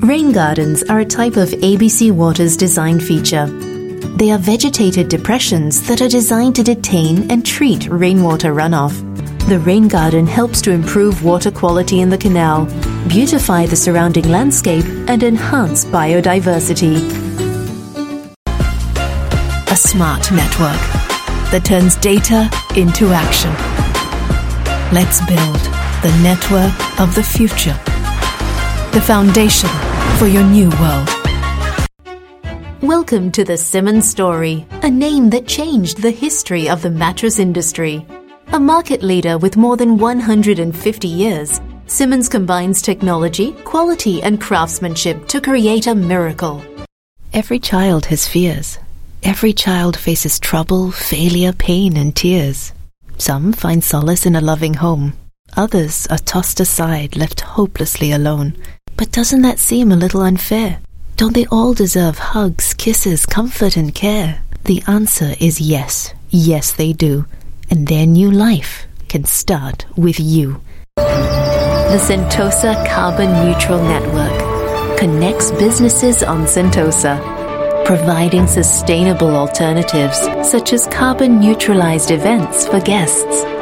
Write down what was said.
Rain gardens are a type of ABC Water's design feature. They are vegetated depressions that are designed to detain and treat rainwater runoff. The rain garden helps to improve water quality in the canal, beautify the surrounding landscape, and enhance biodiversity. A smart network that turns data into action. Let's build the network of the future. The foundation for your new world. Welcome to the Simmons story, a name that changed the history of the mattress industry. A market leader with more than 150 years, Simmons combines technology, quality, and craftsmanship to create a miracle. Every child has fears. Every child faces trouble, failure, pain, and tears. Some find solace in a loving home. Others are tossed aside, left hopelessly alone. But doesn't that seem a little unfair? Don't they all deserve hugs, kisses, comfort, and care? The answer is yes. Yes, they do. And their new life can start with you. The Sentosa Carbon Neutral Network connects businesses on Sentosa, providing sustainable alternatives such as carbon neutralized events for guests,